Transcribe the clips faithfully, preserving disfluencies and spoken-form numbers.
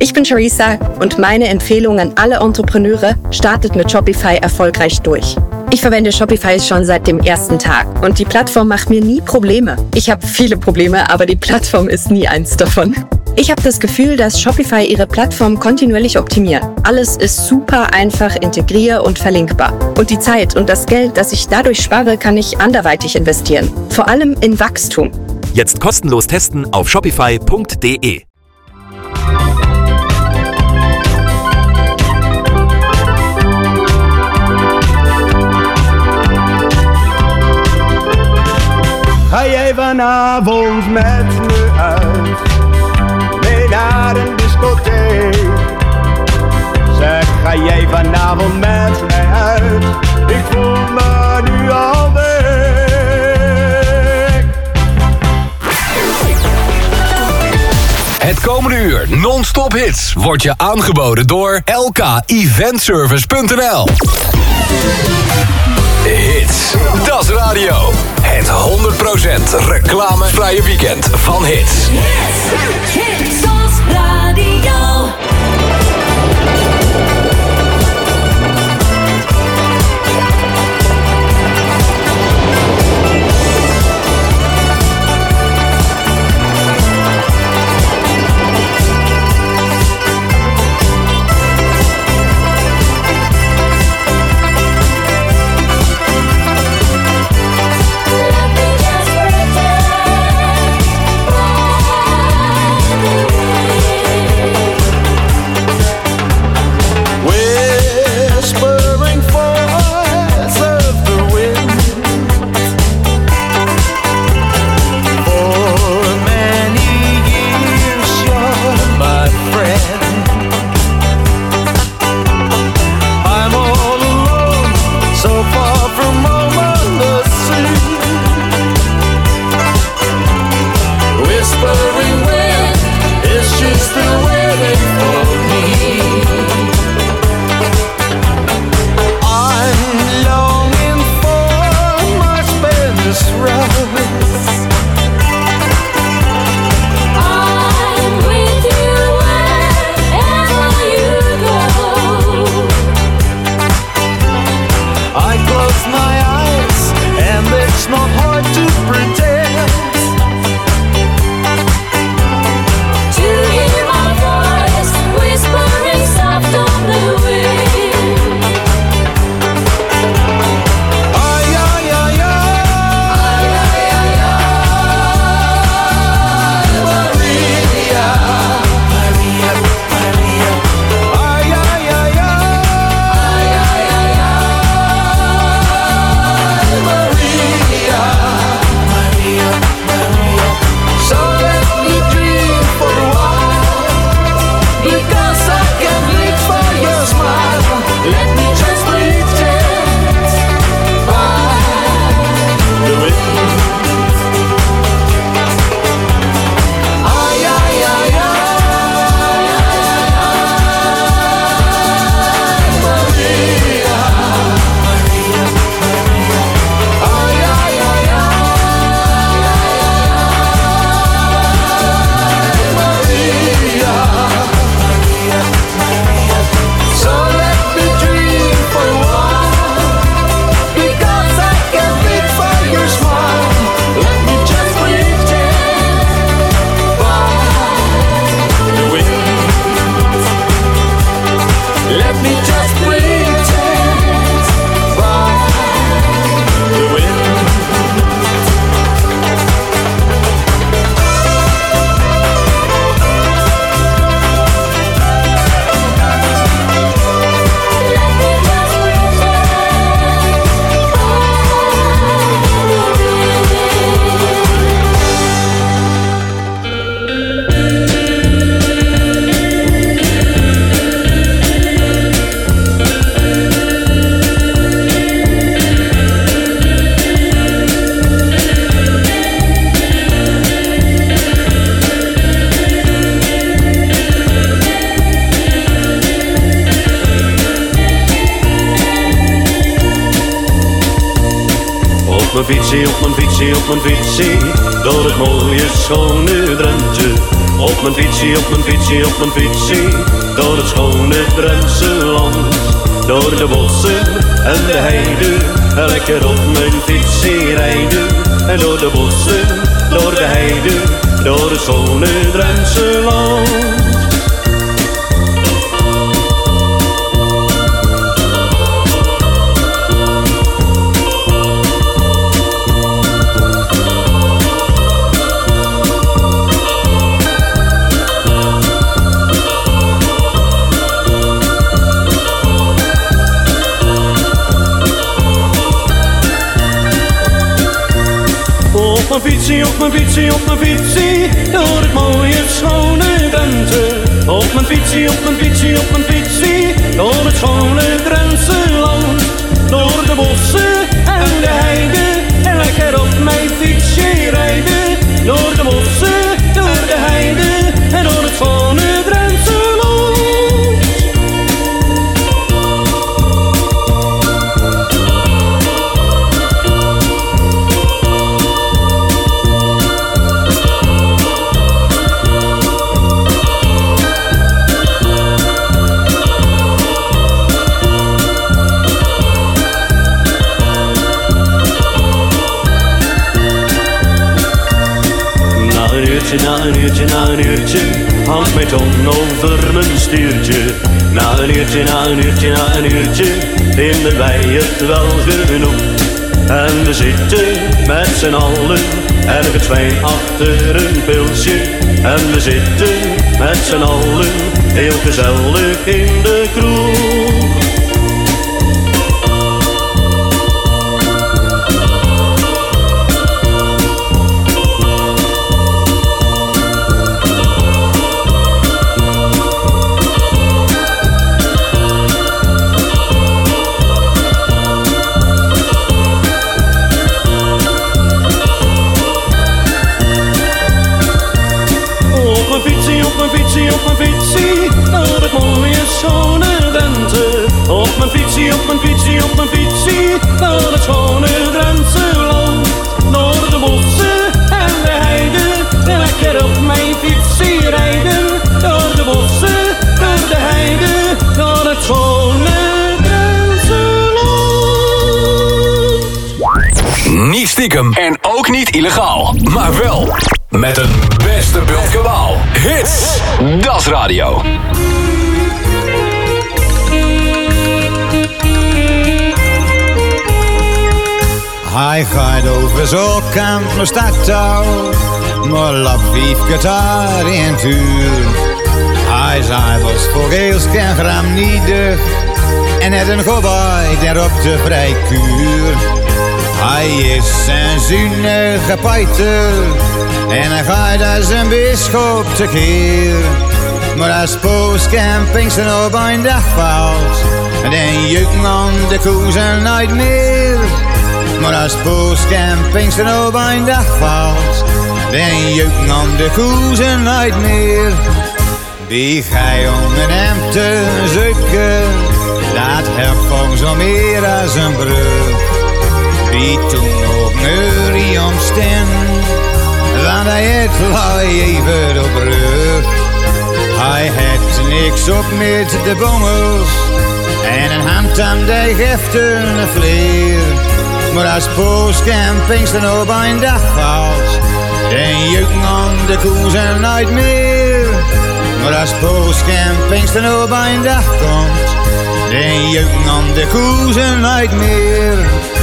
Ich bin Charissa und meine Empfehlung an alle Entrepreneure: startet mit Shopify erfolgreich durch. Ich verwende Shopify schon seit dem ersten Tag und die Plattform macht mir nie Probleme. Ich habe viele Probleme, aber die Plattform ist nie eins davon. Ich habe das Gefühl, dass Shopify ihre Plattform kontinuierlich optimiert. Alles ist super einfach integrier- und verlinkbar. Und die Zeit und das Geld, das ich dadurch spare, kann ich anderweitig investieren. Vor allem in Wachstum. Jetzt kostenlos testen auf shopify punkt de. Ga jij vanavond met me uit, mee naar een discotheek? Zeg, ga jij vanavond met mij uit? Ik voel me nu al week. Het komende uur non-stop hits wordt je aangeboden door L K event service punt n l. Hits, dat is radio. Het honderd procent reclamevrije weekend van Hits. Hits, hits als radio. Let me just pretend. mijn fietsie, op mijn fietsie, op mijn fietsie, door het mooie schone Drenthe. Op mijn fietsie, op mijn fietsie, op mijn fietsie, door het schone Drentse land. Door de bossen en de heide, lekker op mijn fietsie rijden. En door de bossen, door de heide, door het schone Drentse land. Op mijn fietsie, op mijn fietsie, op mijn fietsie, door het mooie schone Drenthe. Op mijn fietsie, op mijn fietsie, op mijn fietsie, door het schone Drentse land. Door de bossen en de heide, en lekker op mijn fietsje rijden. Door de bossen, door de heide, en door het schone Drentse land. Na een uurtje, na een uurtje, hangt mijn tong over mijn stuurtje. Na een uurtje, na een uurtje, na een uurtje, vinden wij het wel genoeg. En we zitten met z'n allen, ergens fijn achter een pilsje. En we zitten met z'n allen, heel gezellig in de kroeg. Op mijn fietsie, op mijn fietsie, door het mooie schone Drenthe. Op mijn fietsie, op mijn fietsie, op mijn fietsie, door het schone Drentse land. Door de bossen en de heide, lekker op mijn fietsie rijden. Door de bossen, door de heide, door het schone Drentse land. Niet stiekem en ook niet illegaal, maar wel met een beste Bult kabaal. Hits, Das Radio. Hij gaat over zo'n kant naar stadtouw, maar lap vijf gitaar in tuur. Hij zei was voor heel geen gram niet dicht en het een gewaai daar op de vrijkuur. Hij is een zuinige pijter en hij gaat als een bisschop tekeer. Maar als postcamping zijn op een dag valt, dan jukken aan de koezen nooit meer. Maar als postcamping zijn op een dag valt, dan jukken aan de koezen nooit meer. Die gij om een hem te zoeken, dat helpt van zo meer als een brug. Die toen ook neurie omsteen, want hij het laai even op rug. Hij had niks op met de bongels en een hand aan de geeft een vleer. Maar als postcampings dan op een dag valt, dan jukken aan de koezen nooit meer. Maar als postcampings dan op een dag komt, dan jukken aan de koezen nooit meer.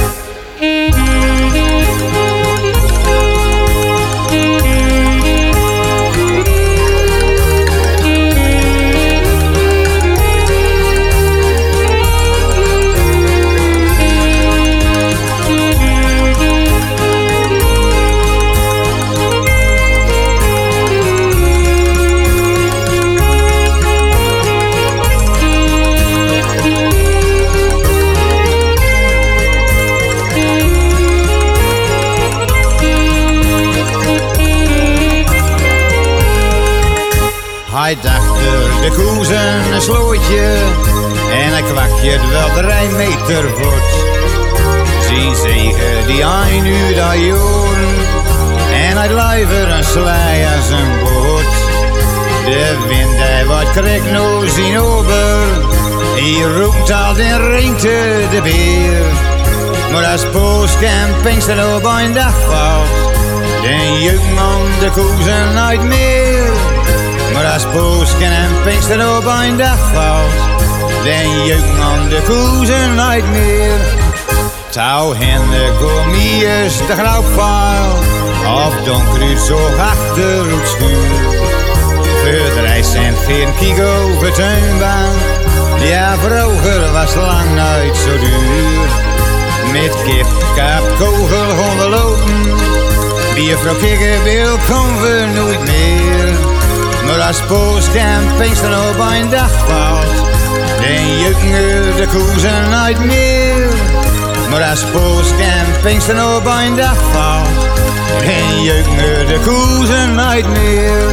Hij dacht de koezen een slootje en hij kwakje het wel drie meter voort. Zie zegen die een uur daar joden. En het lijver een slij als een boot. De wind hij wat krijgt nou zien over. Hij roept al den ringte de beer. Maar als poosk en Pinkster op een dag valt, dan jeuken aan de koezen nooit meer. Maar als poosk en Pinkster op een dag valt, dan jeuken aan de koezen nooit meer. Touw hen de komiers de grauwpaal, of donker zo achter het schuur. Verdrijs en geen kiek over tuinbaan, ja vroeger was lang nooit zo duur. Met kip, kaap, kogel, gaan lopen, biervrouw kikkerbeel komen we nooit meer. Maar als poosk en Pinkster op een dag valt, dan jeuken de koezen nooit meer. Maar als poosk en Pinkster op een dag valt, dan jeuken de koezen nooit meer.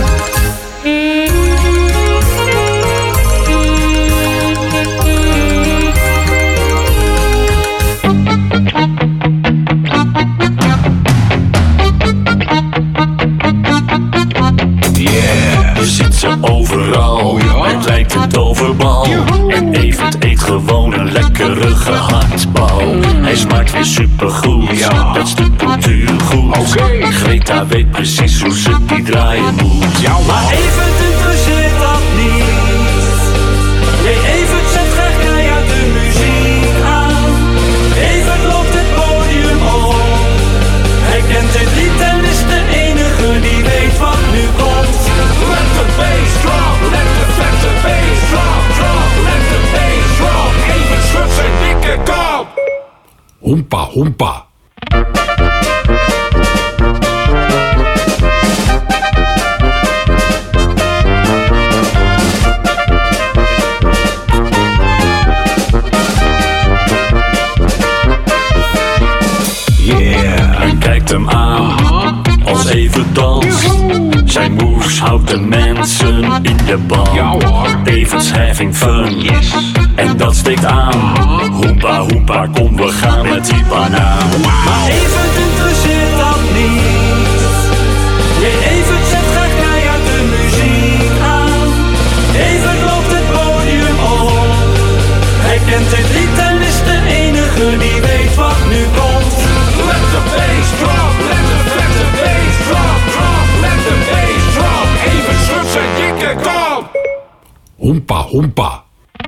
Je ziet ze overal, oh ja? Het lijkt een toverbal. En Evert eet gewoon een lekkere gehaktbal. Mm. Hij smaakt weer supergoed, ja. Dat stuk cultuur goed. Okay. Greta weet precies hoe ze die draaien moet. Ja, maar Evert interesseert dat niet. Nee, Evert zet graag keihard de muziek aan. Evert loopt het podium op. Hij kent het lied en is de enige die weet wat nu komt. Let the bass drop, let the vette bass drop, drop, let the bass drop. Even schudt zijn dikke kop. Hoempa, hoempa. Yeah, hij kijkt hem aan als even danst. Zijn moves houdt de mensen in de bal. Event's having fun, yes. En dat steekt aan. Hoempa, hoempa, kom we gaan met die banaan. Maar Evert interesseert dat niet. Nee, Evert zet graag keihard de muziek aan. Evert loopt het podium op. Hij kent het lied en is de enige die weet wat nu komt. Let the bass drop, let the vette bass drop, drop, let the bass drop. Even schudt zijn dikke kop. Hoempa, hoempa.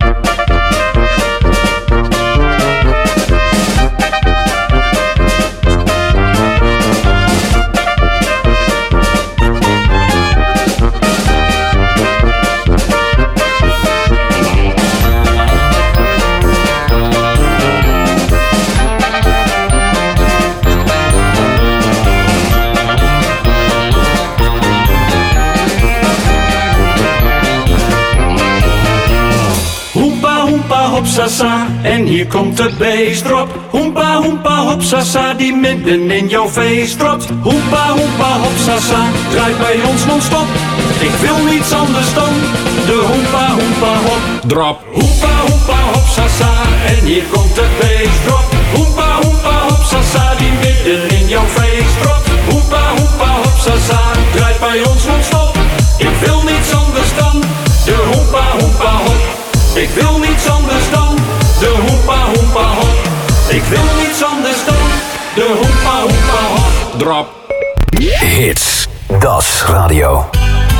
Hopsasa, en hier komt de bassdrop. Hoempa, hoempa, hopsasa, die midden in jouw face dropt. Hoempa, hoempa, hopsasa, draait bij ons non-stop. Ik wil niets anders dan de hoempa, hoempa, hop. Drop. Hoempa, hoempa, hopsasa, en hier komt de bassdrop. Hoempa, hoempa, hopsasa, die midden in jouw face dropt. Hoempa, hoempa, hopsasa, draait bij ons non-stop. Ik wil niets anders dan de hoempa, hoempa, hop. Ik wil niets anders dan de hoempa, hoempa, hop. Ik wil niets anders dan de hoempa, hoempa, hop. Drop. Hits. Das Radio.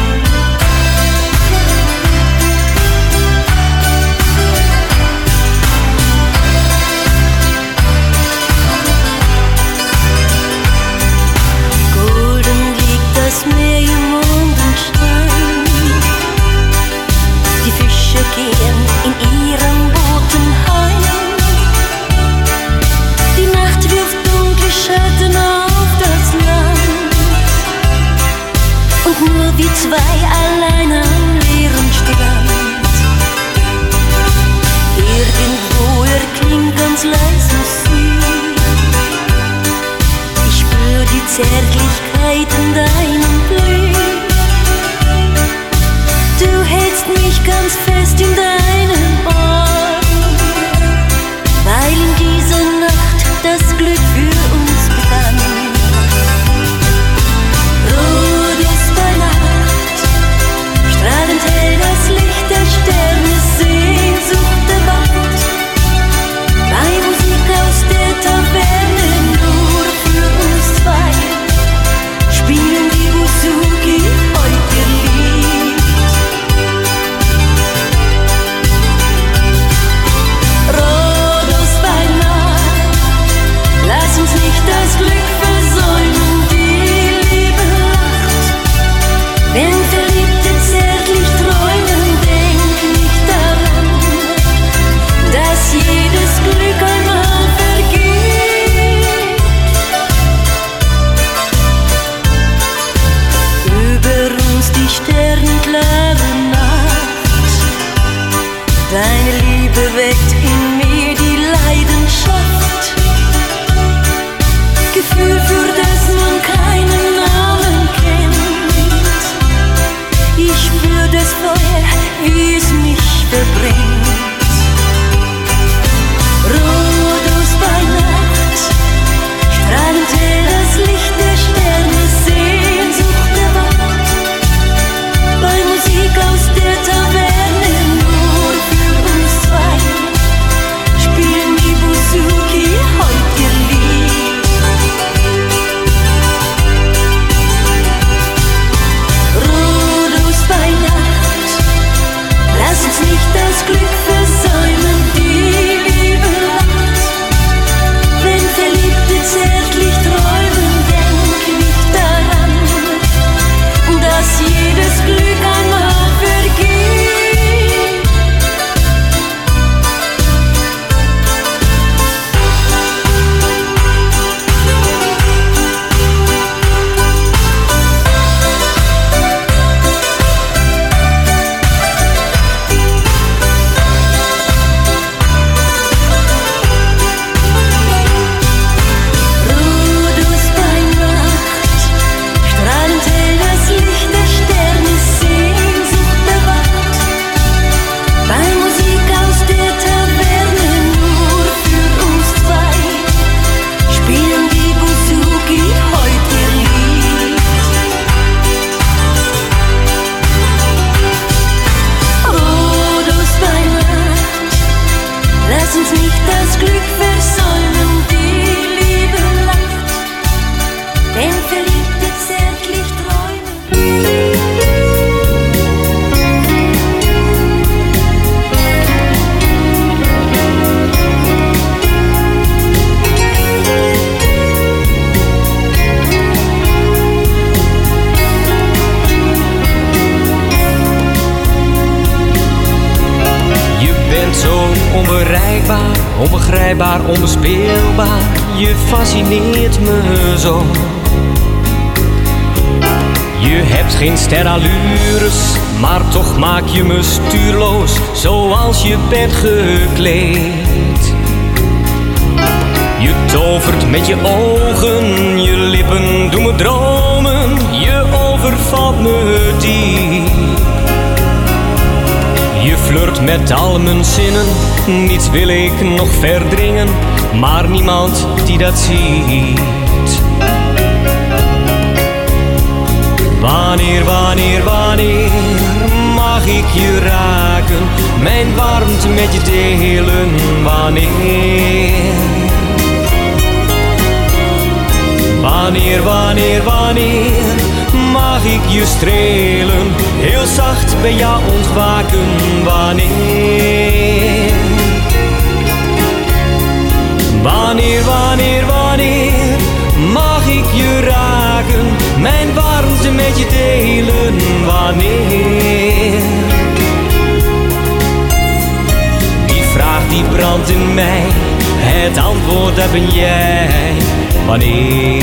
Golden liegt das Meer im Mondenschein. Die Fische gehen in ihren Booten heim. Die Nacht wirft dunkle Schatten auf das Land. Und nur wir zwei allein am leeren Strand. Irgendwo erklingt ganz leise Musik. Ich spür die Zärtlichkeit in deinem Blick. Du hältst mich ganz fest in deinen Armen, weil in dieser Nacht Deine Liebe weckt in mir die Leidenschaft, Gefühl, für das man keinen Namen kennt. Ich spür das Feuer, wie es mich verbrennt. Rot bei Nacht, strahlend hell das Licht der Sterne, Sehnsucht erwacht. Bei Musik aus der Taverne, nur für uns zwei, spielen die Buzuki heut ihr Lied. Rot bei Nacht, lass uns nicht das Glück versäumen, die Liebe lacht. Wenn Verliebte zärtlich träumen, denk nicht daran, dass jedes Glück einmal vergeht. Rudus bei Nacht, strahlend hell das Licht der Sterne, Sehnsucht erwacht. Bei Musik aus der Taverne, nur für uns zwei, spielen die Buzuki heut ihr Lied. Rudus bei Nacht, lass uns nicht das Glück versäumen, die Liebe lacht. Wenn Verliebte zärtlich träumen. Je bent zo onbereikbaar, onbegrijpbaar, onbespeelbaar. Je fascineert me zo. Je hebt geen sterallures, maar toch maak je me stuurloos, zoals je bent gekleed. Je tovert met je ogen, je lippen doen me dromen, je overvalt me diep. Je flirt met al mijn zinnen, niets wil ik nog verdringen, maar niemand die dat ziet. Wanneer, wanneer, wanneer mag ik je raken, mijn warmte met je delen, wanneer? Wanneer, wanneer, wanneer mag ik je strelen, heel zacht bij jou ontwaken, wanneer? Wanneer, wanneer, wanneer mag ik je raken, mijn warmte met je delen, wanneer? Die vraag die brandt in mij, het antwoord dat ben jij, wanneer?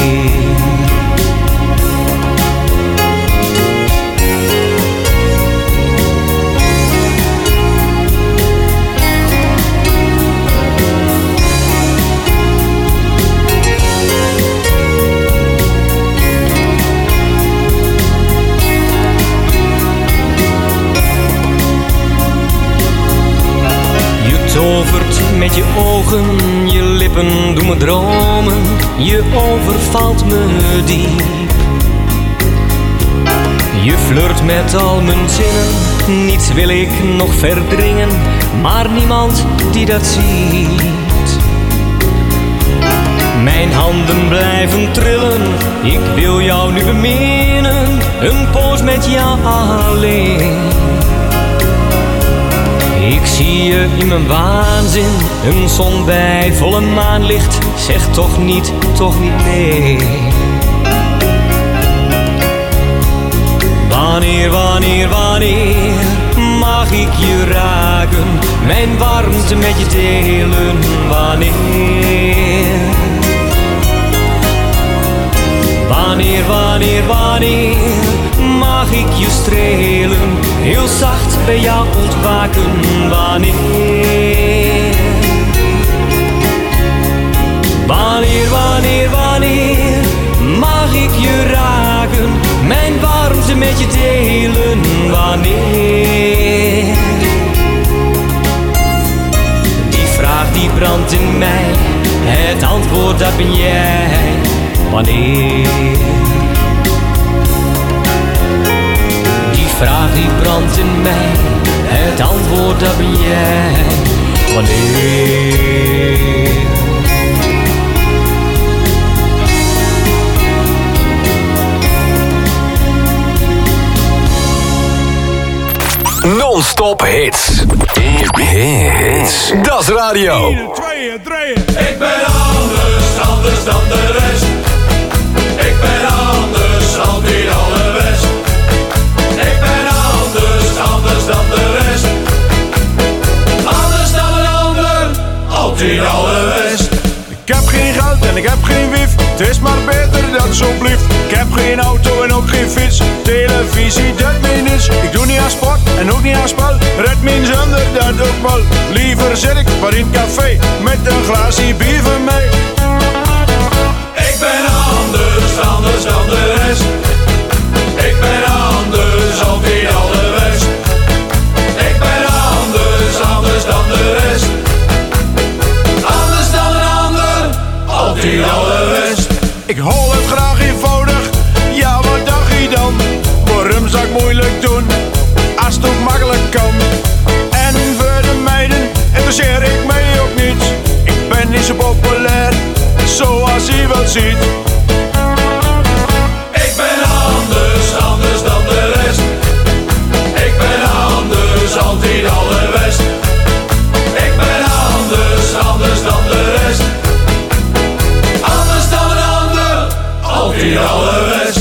Tovert met je ogen, je lippen doen me dromen, je overvalt me diep. Je flirt met al mijn zinnen, niets wil ik nog verdringen, maar niemand die dat ziet. Mijn handen blijven trillen, ik wil jou nu beminnen, een poos met jou alleen. Ik zie je in mijn waanzin, een zon bij volle maanlicht, zeg toch niet, toch niet nee. Wanneer, wanneer, wanneer mag ik je raken, mijn warmte met je delen, wanneer? Wanneer, wanneer, wanneer mag ik je strelen, heel zacht bij jou ontwaken. Wanneer, wanneer, wanneer, wanneer mag ik je raken, mijn warmte met je delen. Wanneer, die vraag die brandt in mij, het antwoord dat ben jij. Wanneer, die vraag die brandt in mij, het antwoord dat ben jij. Wanneer, Non-stop hits. Hits. Dat is radio. één, twee, drie. Ik ben anders, anders dan de rest. Ik ben anders, altijd allerbest. Ik ben anders, anders dan de rest. Anders dan een ander, altijd allerbest. Ik heb geen geld en ik heb geen wief. Het is maar beter dat zo blijft. Ik heb geen auto en ook geen fiets. Televisie, dat mij niets. Ik doe niet aan sport en ook niet aan spel. Red mijn zonder dat ook wel. Liever zit ik maar in het café met een glaasje bier van mij. Ik ben anders, anders dan de rest. Ik ben anders, altijd allerbest. Ik ben anders, anders dan de rest. Anders dan een ander, altijd allerbest. Ik hol het graag eenvoudig, ja wat dacht je dan? Waarom zou ik moeilijk doen, als het ook makkelijk kan? En voor de meiden interesseer ik mij ook niet. Ik ben niet zo populair, zoals je wel ziet. Ik ben anders, anders dan de rest. Ik ben anders, altijd allerbest. Ik ben anders, anders dan de rest. Anders dan een ander, altijd allerbest.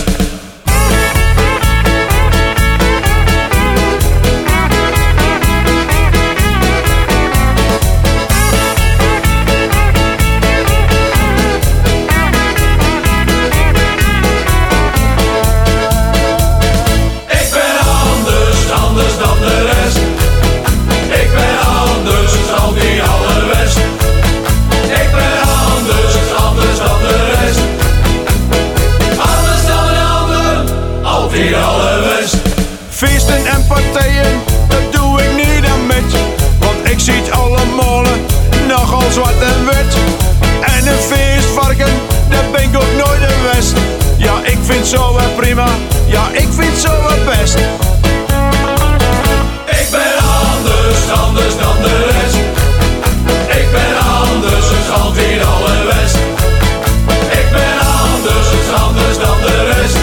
Feesten en partijen, dat doe ik niet aan met. Want ik zie het allemaal nogal zwart en wit. En een feestvarken, dat ben ik ook nooit een west. Ja, ik vind zo wel prima, ja, ik vind zo wel best. Ik ben anders, anders dan de rest. Ik ben anders, altijd allerbest. Ik ben anders, anders dan de rest.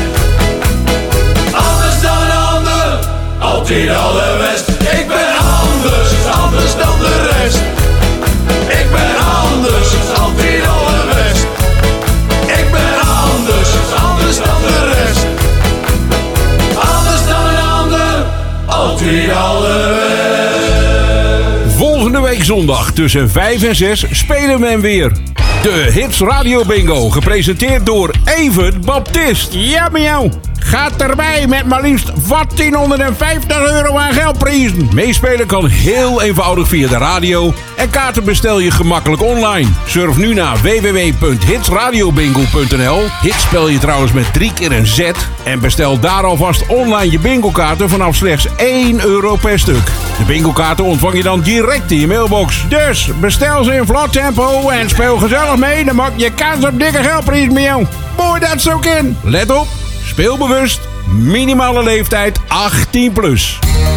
Altijd allerbest. Ik ben anders, anders dan de rest. Ik ben anders, altijd allerbest. Ik ben anders, anders dan de rest. Anders dan een ander, altijd allerbest. Volgende week zondag tussen vijf en zes spelen we hem weer. De Hits Radio Bingo, gepresenteerd door Evert Baptist. Ja, miauw. Gaat erbij met maar liefst achttienhonderdvijftig euro aan geldprijzen. Meespelen kan heel eenvoudig via de radio. En kaarten bestel je gemakkelijk online. Surf nu naar w w w punt hits radio bingo punt n l. Hits spel je trouwens met drie keer een Z. En bestel daar alvast online je bingo-kaarten vanaf slechts één euro per stuk. De bingo-kaarten ontvang je dan direct in je mailbox. Dus bestel ze in vlot tempo en speel gezellig mee. Dan maak je kans op dikke geldprijzen met jou. Mooi dat zo in. Let op. Speel bewust, minimale leeftijd achttien plus.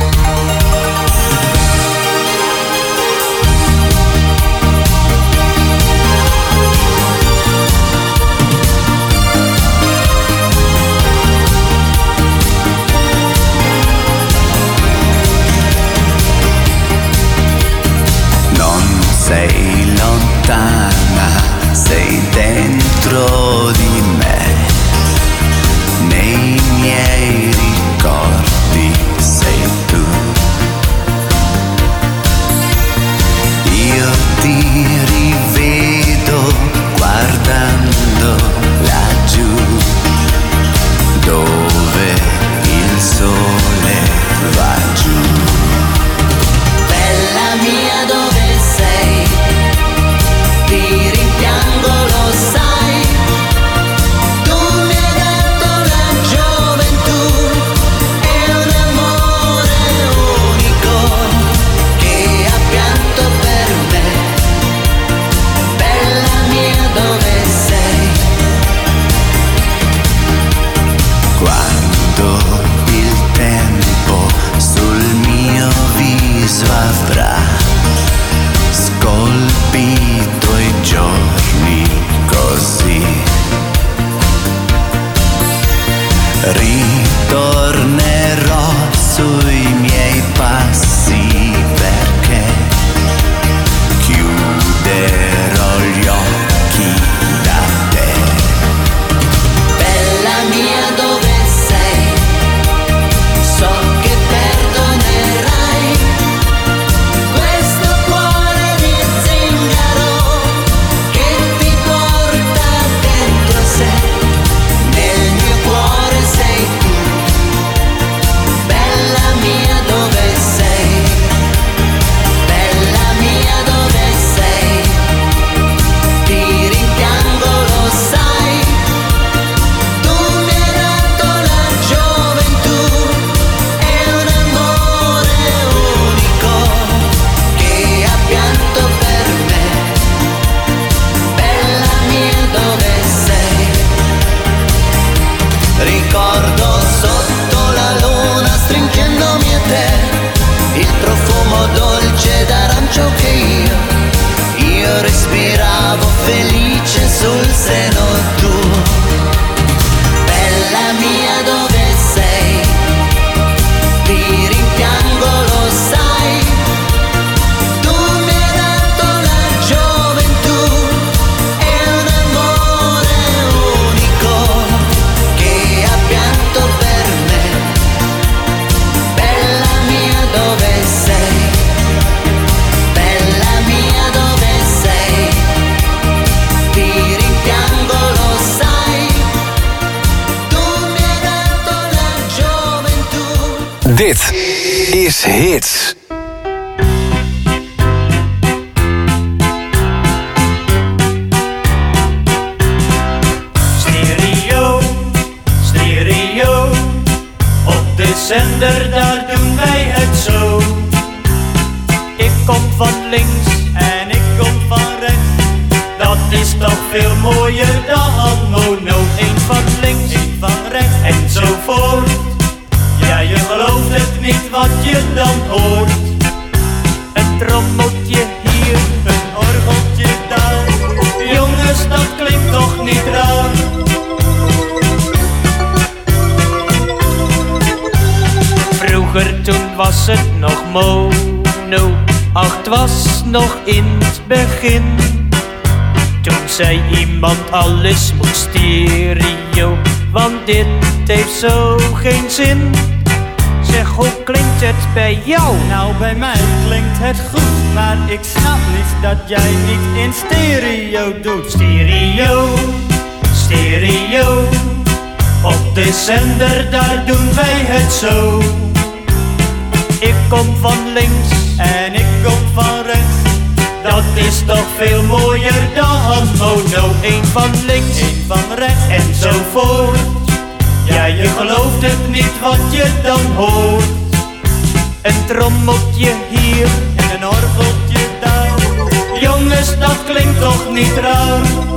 Non sei lontana, sei dentro di me. Nei miei ricordi sei tu. va fra scolpito i giorni così. Ritornerò sui miei passi perché chiuderò gli occhi da te. Bella mia, dove sei? So che perdonerai questo cuore di zingaro che ti porta dentro sé. Nel mio cuore sei tu. Bella mia, dove sei? Bella mia, dove sei? Ti rimpiango, lo sai. Tu mi hai dato la gioventù e un amore unico che ha pianto per me. Bella mia, dove sei? Ricordo sotto la luna stringendomi a te il profumo dolce d'arancio che io, io respiravo felice sul seno tuo. Bella mia, dove sei? Ti rimpiango, lo sai. Tu mi hai dato la gioventù e un amore unico che ha pianto per me. Bella mia, dove sei? Bella mia, dove sei? Ti rimpiango, lo sai. Tu mi hai dato la gioventù. Dit is Hits. Stereo, stereo, op de zender daar doen wij het zo. Ik kom van links en ik kom van rechts, dat is toch veel mooier dan mono. Eén van links, één van rechts enzovoort. Ja, je gelooft het niet wat je dan hoort. Een trommeltje hier, een orgeltje daar. Jongens, dat klinkt toch niet raar. Vroeger toen was het nog mono, ach het was nog in het begin. Toen zei iemand alles moet stereo, want dit heeft zo geen zin. Zeg, hoe klinkt het bij jou? Nou, bij mij klinkt het goed, maar ik snap niet dat jij niet in stereo doet. Stereo, stereo, op de zender daar doen wij het zo. Ik kom van links en ik kom van rechts, dat is toch veel mooier dan mono. Eén van links, één van rechts enzovoort. Ja, je gelooft het niet wat je dan hoort. Een trommeltje hier en een orgeltje daar. Jongens, dat klinkt toch niet raar.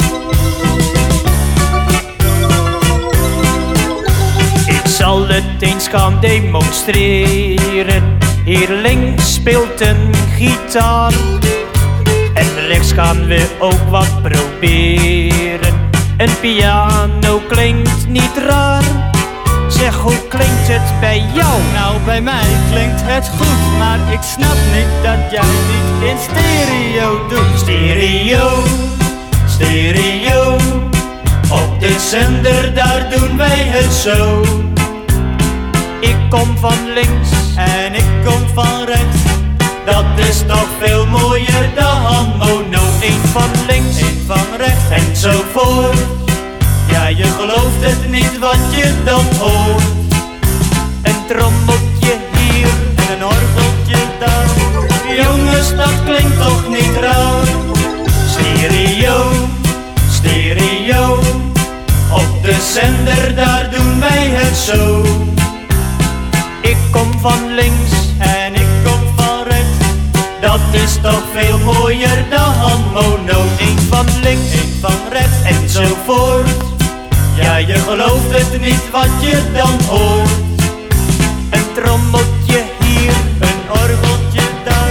Ik zal het eens gaan demonstreren. Hier links speelt een gitaar en rechts gaan we ook wat proberen. Een piano klinkt niet raar. Zeg, hoe klinkt het bij jou? Nou, bij mij klinkt het goed, maar ik snap niet dat jij niet in stereo doet. Stereo, stereo, op de zender daar doen wij het zo. Ik kom van links en ik kom van rechts, dat is toch veel mooier dan mono. Eén van links, één van rechts enzovoort. Ja, je gelooft het niet wat je dan hoort. Een trommeltje hier en een orgeltje daar. Jongens, dat klinkt toch niet raar. Stereo, stereo, op de zender daar doen wij het zo. Ik kom van links en ik kom van rechts, dat is toch veel mooier dan mono. Eén van links, één van rechts enzovoort. Ja, je gelooft het niet wat je dan hoort. Een trommeltje hier, een orgeltje daar.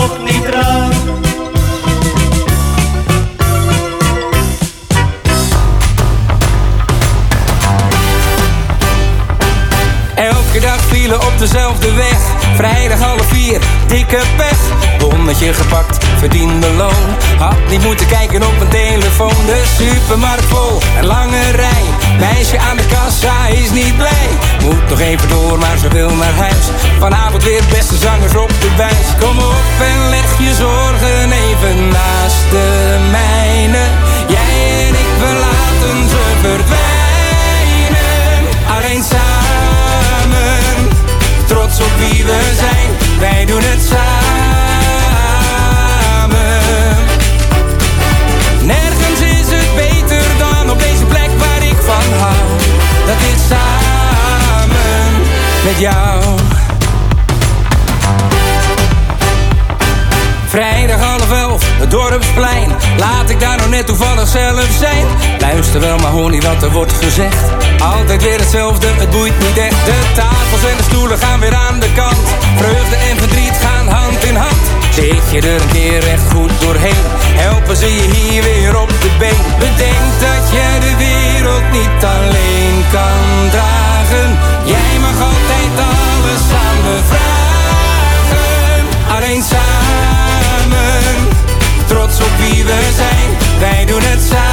nog niet raar. Elke dag vielen op dezelfde weg. Vrijdag half vier, dikke pech. Bonnetje gepakt, verdiende loon. Had niet moeten kijken op mijn telefoon. De supermarkt vol, een lange rij. Meisje aan de kassa is niet blij. Moet nog even door, maar ze wil naar huis. Vanavond weer beste zangers op de buis. Kom op en leg je zorgen even naast de mijne. Jij en ik, we laten ze verdwijnen. Alleen samen, trots op wie we zijn. Wij doen het samen. Nergens is het beter dan op deze plek waar ik van hou. Dat is samen met jou. Vrijdag half elf, het dorpsplein. Laat ik daar nou net toevallig zelf zijn. Luister wel, maar hoor niet wat er wordt gezegd. Altijd weer hetzelfde, het boeit niet echt. De tafels en de stoelen gaan weer aan de kant. Vreugde en verdriet gaan hand in hand. Zit je er een keer echt goed doorheen, helpen ze je hier weer op de been. Bedenk dat je de wereld niet alleen kan dragen. Jij mag altijd alles aan me vragen. Alleen samen, trots op wie we zijn. Wij doen het samen.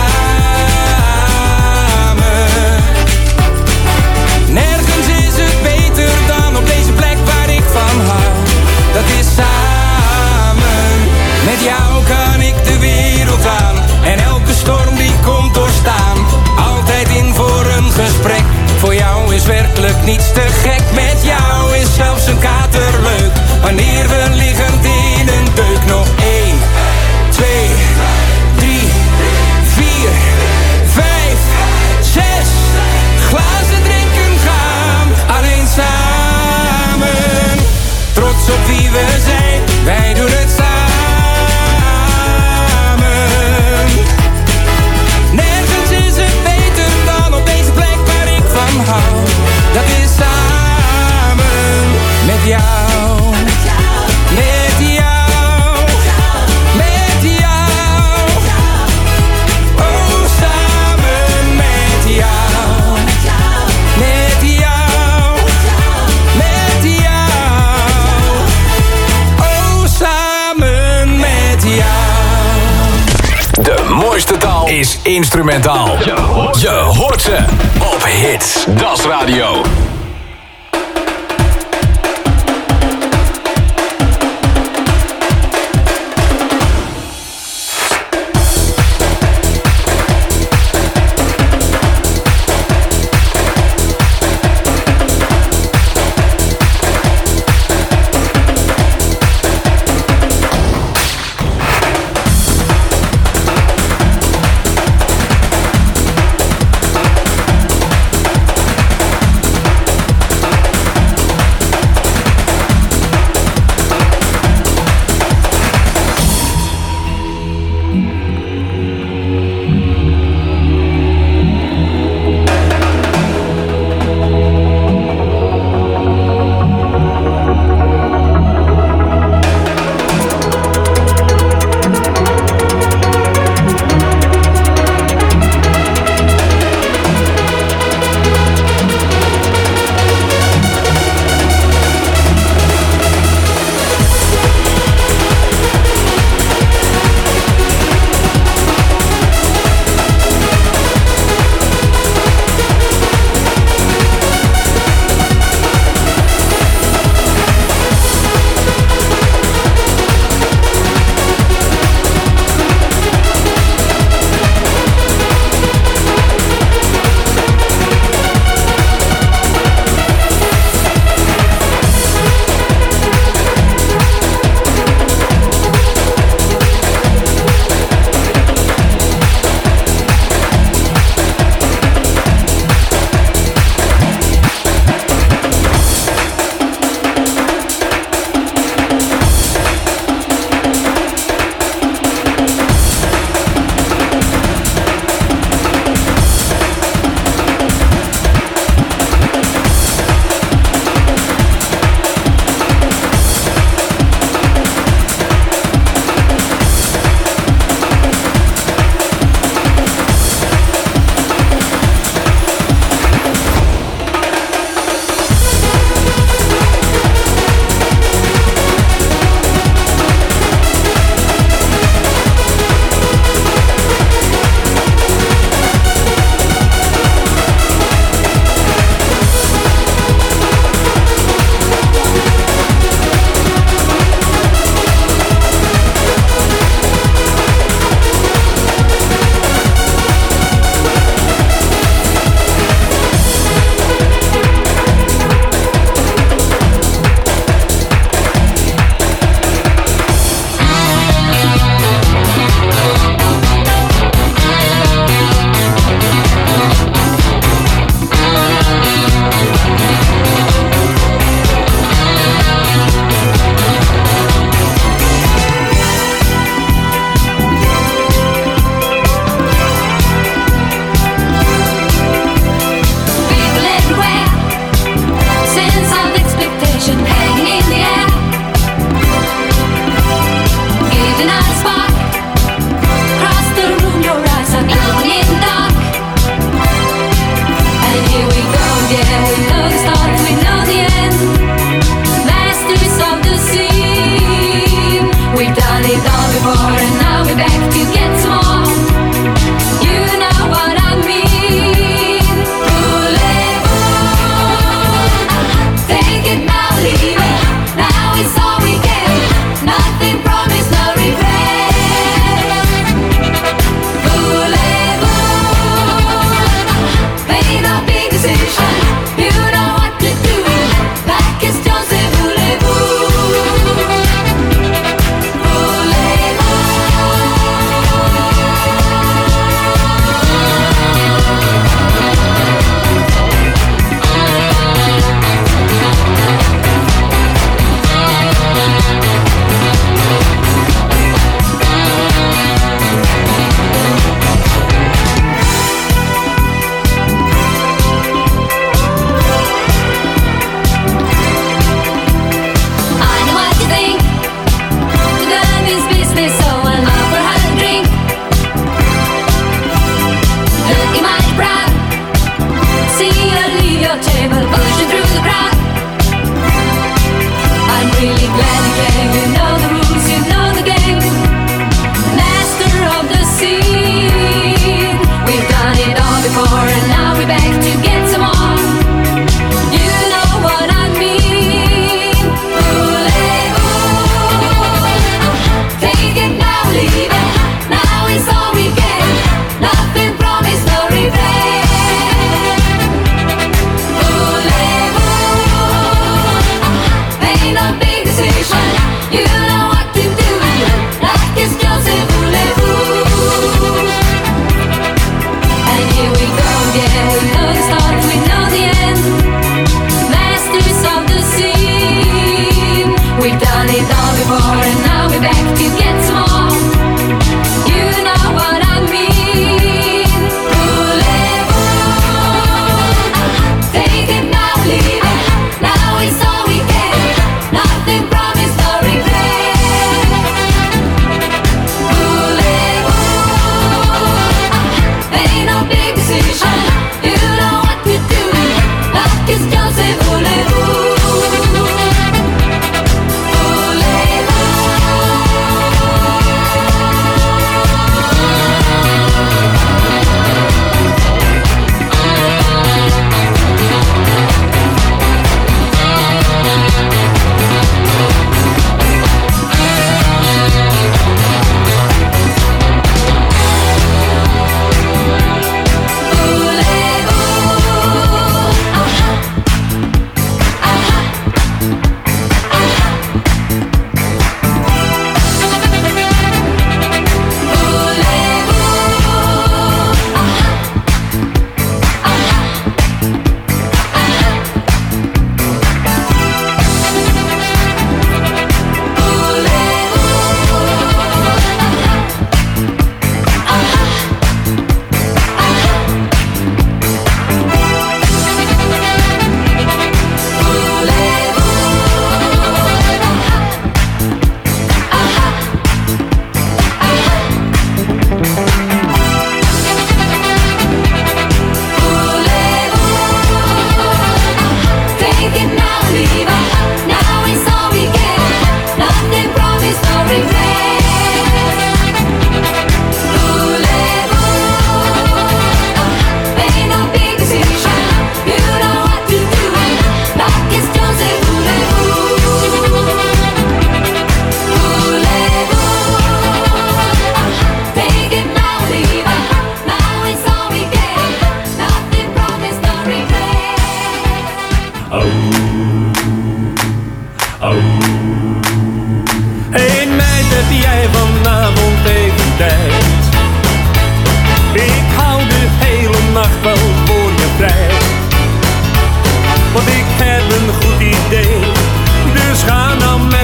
Nergens is het beter dan op deze plek waar ik van hou. Dat is samen. Met jou kan ik de wereld aan. En elke storm die komt doorstaan. Altijd in voor een gesprek. Voor jou is werkelijk niets te gek. Met jou is zelfs een kater leuk. Wanneer we liggend in een deuk. Nog één, twee, drie, vier, vijf, zes. Glazen drinken gaan. Alleen samen. Trots op wie we zijn. Wij doen het samen. Nergens is het beter dan op deze plek waar ik van hou. Dat is samen met jou. Met jou. Met jou. Oh, samen met jou. Met jou. Met jou. Oh, samen met jou. De mooiste taal is instrumentaal. Je hoort ze op Hits. Das Radio.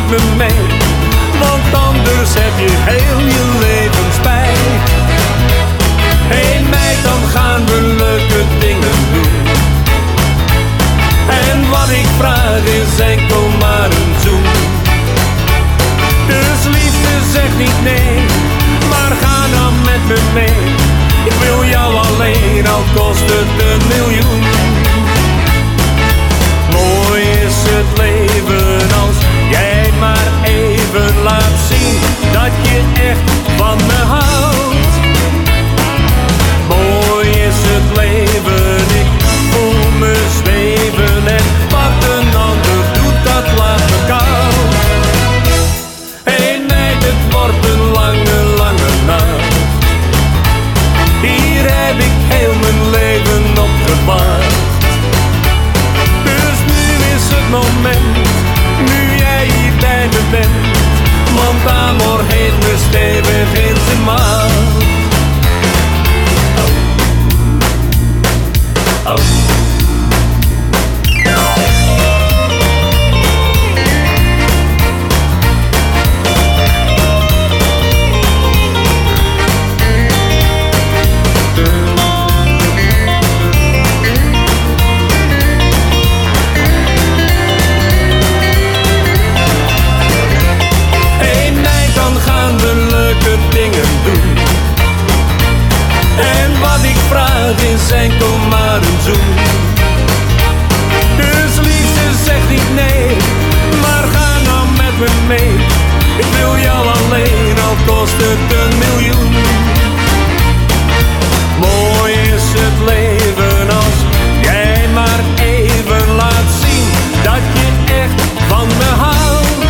met me mee, want anders heb je heel je leven spijt. Hé meid, dan gaan we leuke dingen doen. En wat ik vraag is enkel maar een zoen. Dus liefde, zeg niet nee, maar ga dan met me mee. Ik wil jou alleen, al kost het een miljoen. Mooi is het leven als jij maar even laat zien dat je echt van me houdt. Mooi is het leven, ik voel me zweven en wat een ander doet, dat laat me koud. Hé meid, het wordt een lange, lange nacht. Hier heb ik heel mijn leven op gewacht. Dus nu is het moment, nu jij hier bij me bent, want amor heeft me stevig in zijn maag. Oh. Oh. Is enkel maar een zoen. Dus liefde, zeg niet nee, maar ga nou met me mee. Ik wil jou alleen, al kost het een miljoen. Mooi is het leven als jij maar even laat zien dat je echt van me houdt.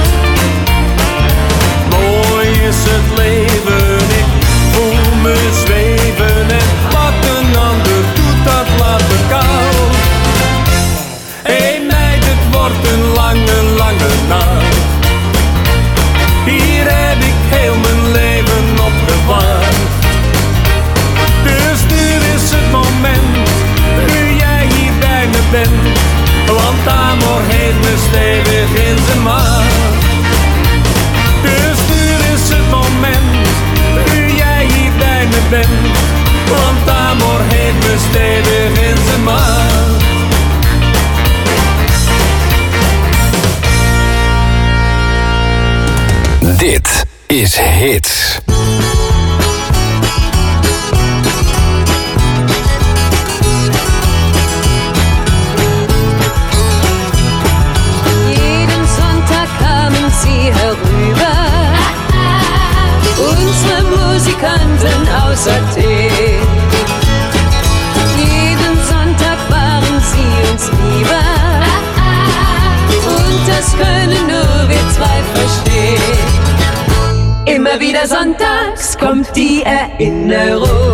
Mooi is het leven, ik voel me zweven en wat een ander doet, dat laat me koud. Hé meid, het wordt een lange, lange nacht. Hier heb ik heel mijn leven op gewacht. Dus nu is het moment, nu jij hier bij me bent, want amor heeft me stevig in zijn maag. Dus nu is het moment, nu jij hier bij me bent, want amor heeft me stevig in zijn maag. Dit is Hits. Jeden Sonntag kamen sie herüber, unsere Musikanten aus Athen. Jeden Sonntag waren sie uns lieber, und das können nur wir zwei verstehen. Immer wieder sonntags kommt die Erinnerung.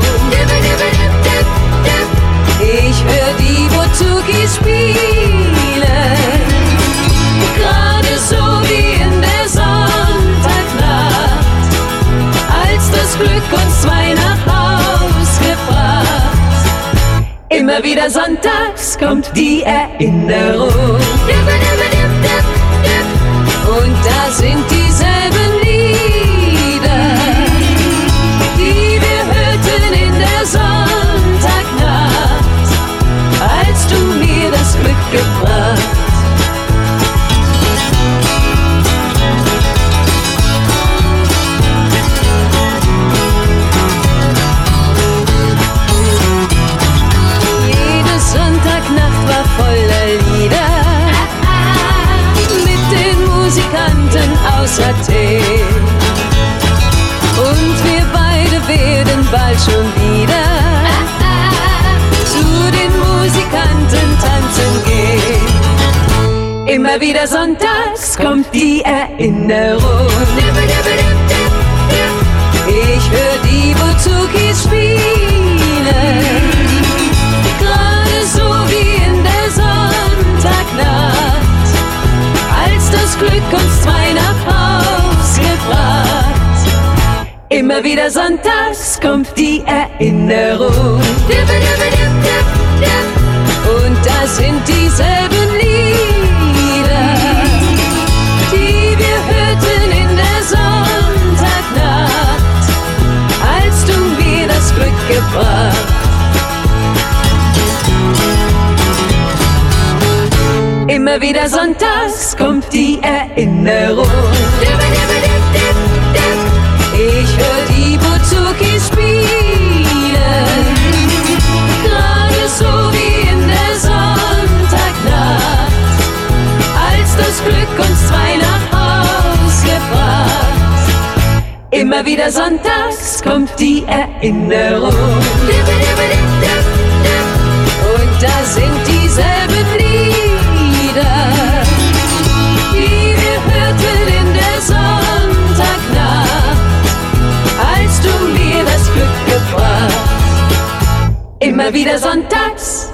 Ich hör die Bozukis spielen, gerade so wie in der Sonntagnacht, als das Glück uns zwei nach Haus gebracht. Immer wieder sonntags kommt die Erinnerung. Und da sind dieselben Lieder, die wir hörten in der Sonntagnacht, als du mir das Glück gebracht. Jede Sonntagnacht war voller Lieder mit den Musikanten aus Athen. Und wir beide werden bald schon wieder zu den Musikanten tanzen gehen. Immer wieder sonntags kommt die Erinnerung. Ich hör die Bozukis spielen, gerade so wie in der Sonntagnacht, als das Glück uns zwei nach Haus gebracht. Immer wieder sonntags kommt die Erinnerung. Und da sind dieselben Lieder, die wir hören Immer wieder sonntags kommt die Erinnerung. Ich hör die Buzukis spielen, gerade so wie in der Sonntagnacht, als das Glück uns zwei nach Haus gebracht. Immer wieder sonntags kommt die Erinnerung. Und da sind dieselben Lieder, die wir hörten in der Sonntagnacht, als du mir das Glück gebracht. Immer wieder sonntags.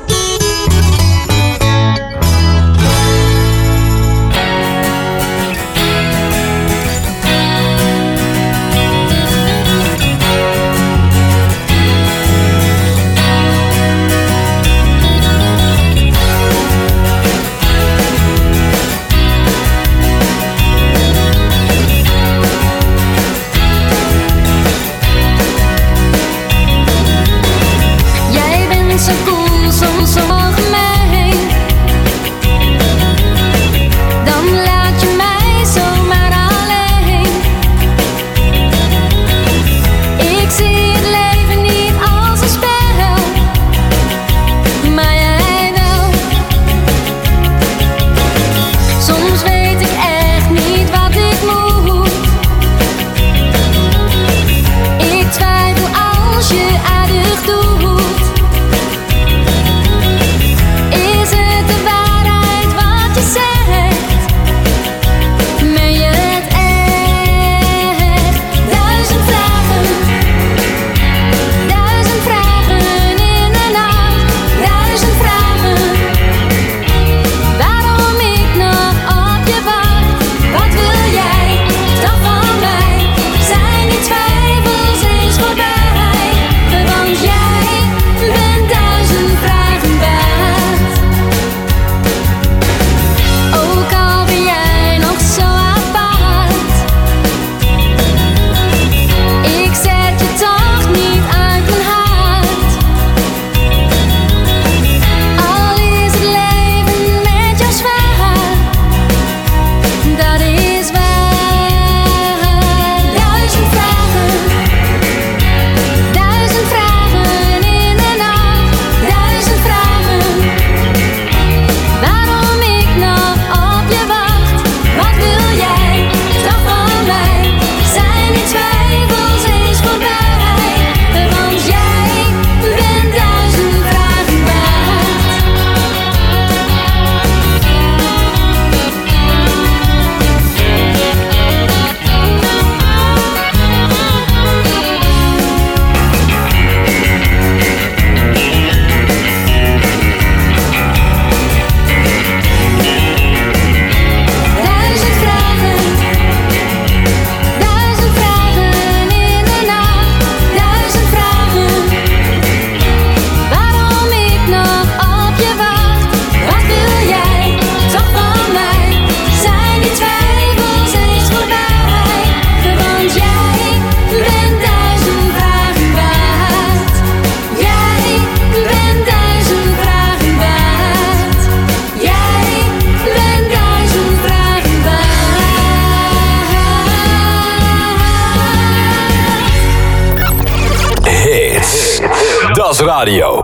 Das Radio.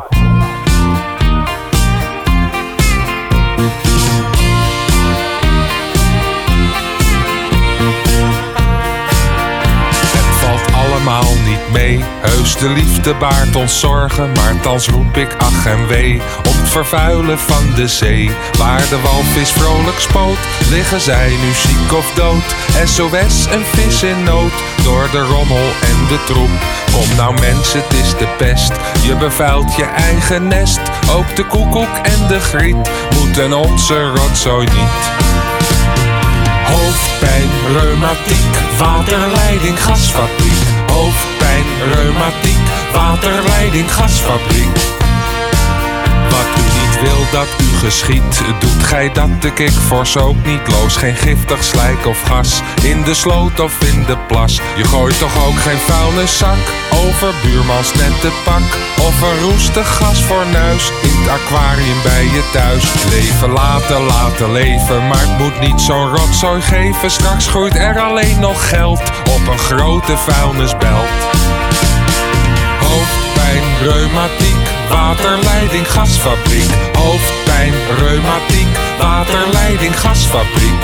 Niet mee, heus de liefde baart ons zorgen, maar thans roep ik ach en wee om het vervuilen van de zee. Waar de walvis vrolijk spoot, liggen zij nu ziek of dood. S O S een vis in nood, door de rommel en de troep. Kom nou mensen, het is de pest, je bevuilt je eigen nest. Ook de koekoek en de griet moeten onze rotzooi niet. Hoofdpijn, reumatiek, waterleiding, gasfabriek. Hoofdpijn, reumatiek, waterleiding, gasfabriek. Wat u niet wil dat u geschiet, doet gij dat de kik fors ook niet loos. Geen giftig slijk of gas, in de sloot of in de plas. Je gooit toch ook geen vuilniszak over buurmans nette pak. Of een roestig gasfornuis in het aquarium bij je thuis. Leven laten, laten leven, maar het moet niet zo'n rotzooi geven. Straks groeit er alleen nog geld op een grote vuilnisbelt. Hoofdpijn, reumatiek, waterleiding, gasfabriek. Hoofdpijn, reumatiek, waterleiding, gasfabriek.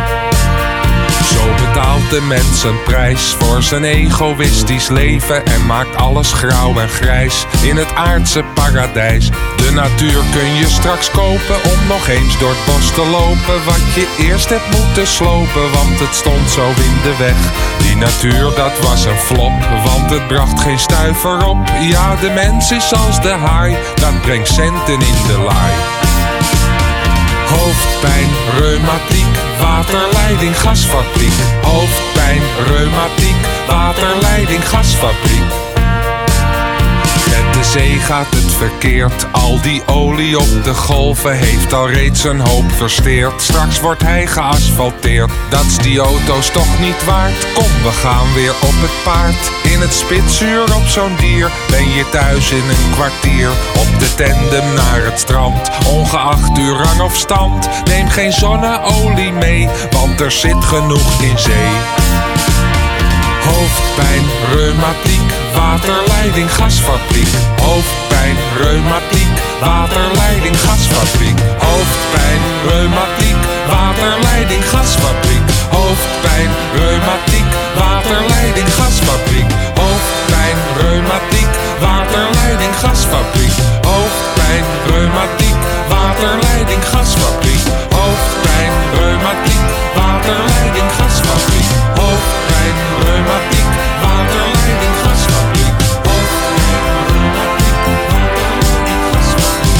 Zo betaalt de mens een prijs voor zijn egoïstisch leven en maakt alles grauw en grijs in het aardse paradijs. De natuur kun je straks kopen om nog eens door het bos te lopen. Wat je eerst hebt moeten slopen, want het stond zo in de weg. Die natuur, dat was een flop, want het bracht geen stuiver op. Ja, de mens is als de haai, dat brengt centen in de laai. Hoofdpijn, reumatiek, waterleiding, gasfabriek. Hoofdpijn, reumatiek, waterleiding, gasfabriek. Met de zee gaat het verkeerd. Al die olie op de golven heeft al reeds een hoop versteerd. Straks wordt hij geasfalteerd. Dat's die auto's toch niet waard. Kom, we gaan weer op het paard. In het spitsuur op zo'n dier ben je thuis in een kwartier. Op de tandem naar het strand, ongeacht uw rang of stand. Neem geen zonneolie mee, want er zit genoeg in zee. Hoofdpijn, reumatiek, waterleiding, gasfabriek. Hoofdpijn, reumatiek, waterleiding, gasfabriek. Hoofdpijn, reumatiek, waterleiding, gasfabriek. Hoofdpijn, reumatiek, waterleiding, gasfabriek. Hoofdpijn, reumatiek, waterleiding, gasfabriek. Hoofdpijn, reumatiek, waterleiding, gasfabriek. Hoofdpijn, reumatiek, waterleiding, gasfabriek. Hoofdpijn, reumatiek, waterleiding, gasfabriek. Hoofdpijn, reumatiek, waterleiding, gasfabriek.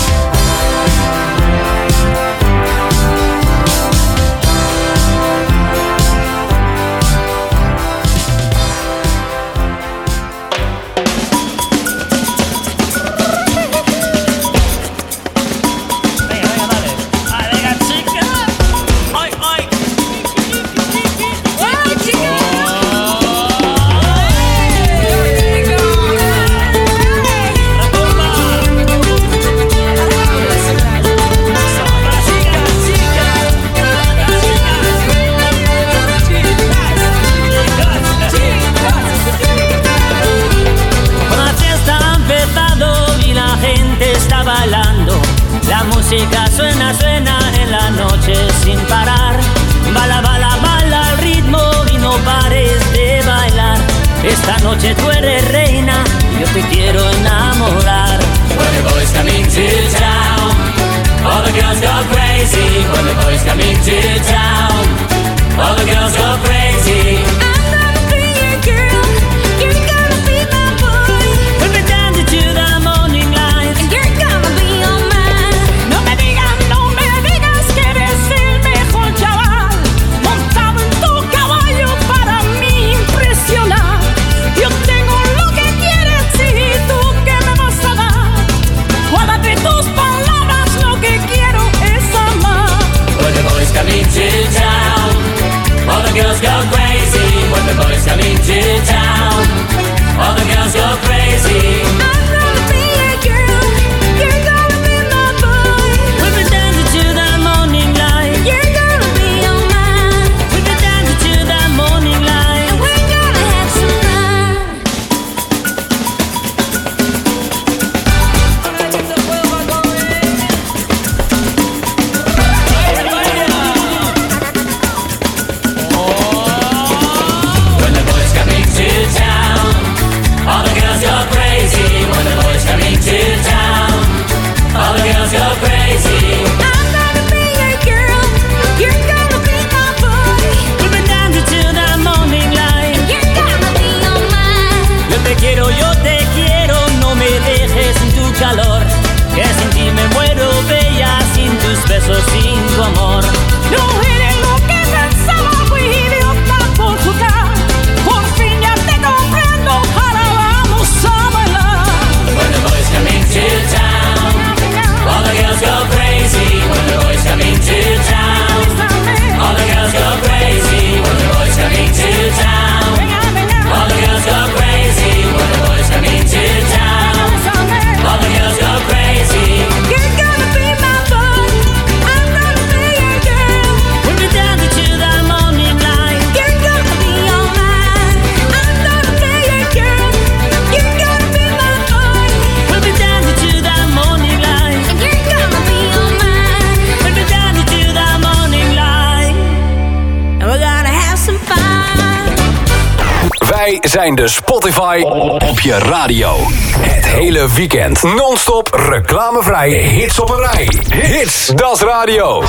La música suena, suena en la noche sin parar. Bala, bala, bala al ritmo y no pares de bailar. Esta noche tú eres reina, yo te quiero enamorar. When the boys come into town, all the girls go crazy. When the boys come into town, all the girls go crazy. Tus palabras, lo que quiero es amar. When the boys come into Wij zijn de Spotify op je radio. Het hele weekend non-stop reclamevrij hits op een rij. Hits, dat is radio.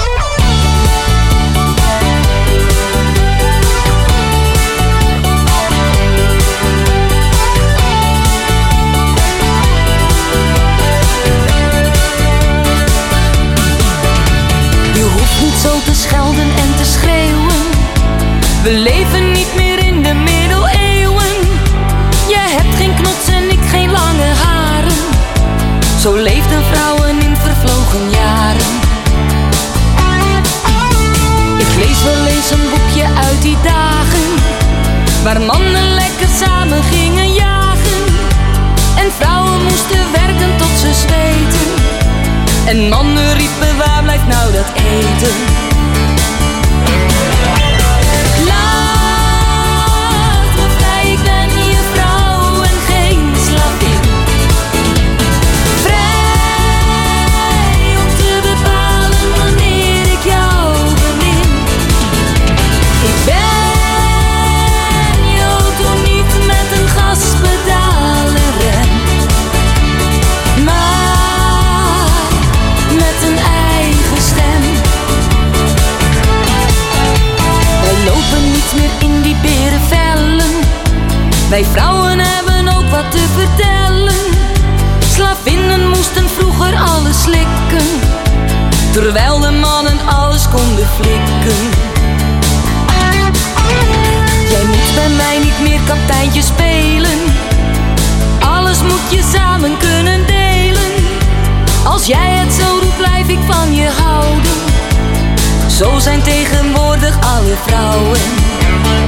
Zo te schelden en te schreeuwen. We leven niet meer in de middeleeuwen. Je hebt geen knots en ik geen lange haren. Zo leefden vrouwen in vervlogen jaren. Ik lees wel eens een boekje uit die dagen, waar mannen lekker samen gingen jagen. En vrouwen moesten werken tot ze zweten. En mannen riepen, waar blijft nou dat eten? Laat me vrij, ik ben je vrouw en geen slavin. Vrij om te bepalen wanneer ik jou bemin. Ik ben je auto niet met een gaspedaal en rem, maar met een eigen stem. Wij lopen niet meer in die berenvellen. Wij vrouwen hebben ook wat te vertellen. Slavinnen moesten vroeger alles slikken, terwijl de mannen alles konden flikken. Jij moet bij mij niet meer kapteintje spelen. Alles moet je samen kunnen delen. Als jij het zo doet, blijf ik van je houden. Zo zijn tegenwoordig alle vrouwen.